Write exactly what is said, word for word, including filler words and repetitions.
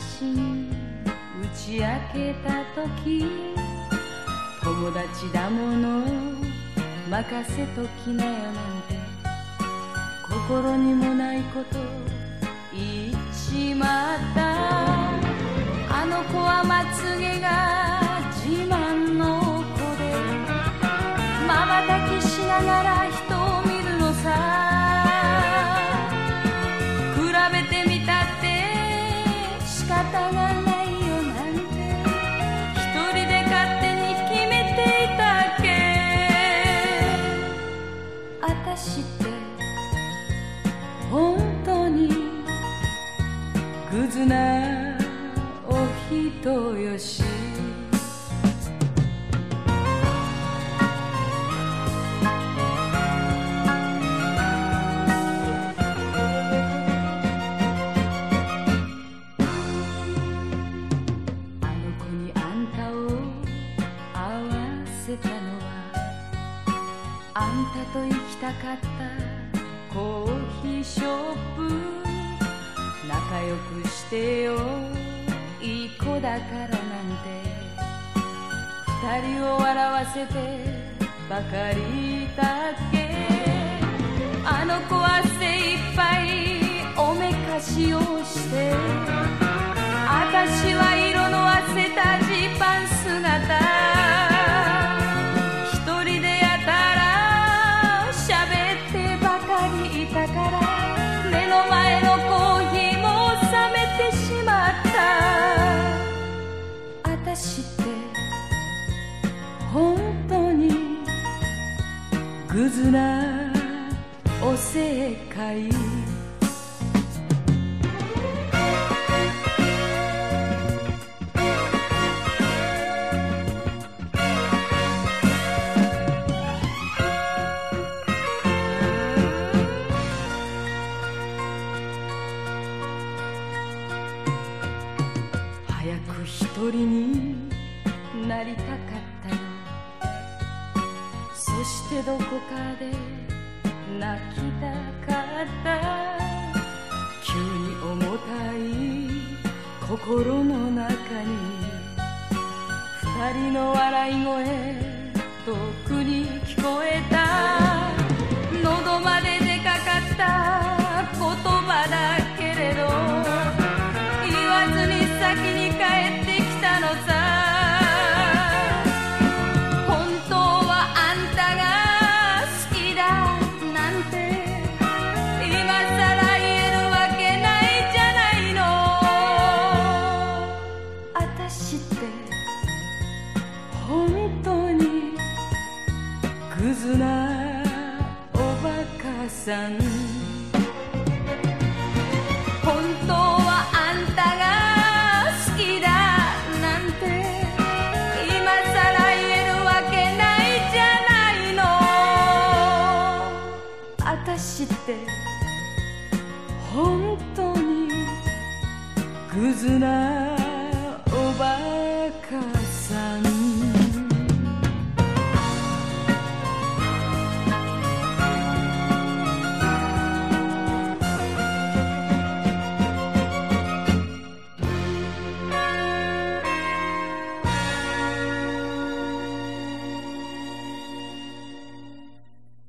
話に打ち明けた時、友達だもの任せときなよなんて心にもないこと言っちまった。あの子はまつげが自慢の子でまばたきしながら人を見るのさ。比べてみたって仕方がないよなんて一人で勝手に決めていたっけ。あたしって本当にグズなお人よし。あの子にあんたを会わせたのはあんたと行きたかったコーヒーショップ。仲良くしてよいい子だからなんて二人を笑わせてばかりだっけ。あの子は精一杯おめかしをしてあたしは色のあせたジーパン姿。一人でやたら喋ってばかりいたから目の前のコーヒーも冷めてしまった。あたしって本当にグズなおせっかい。早く一人になりたかったよ。そしてどこかで泣きたかった。急に重たい心の中に二人の笑い声遠くに聞こえた。喉まで出かかった言葉だけれど言わずに先に帰ってきたのさ。本当はあんたが好きだなんて今さら言えるわけないじゃないの。あたしって本当にグズなおバカさん。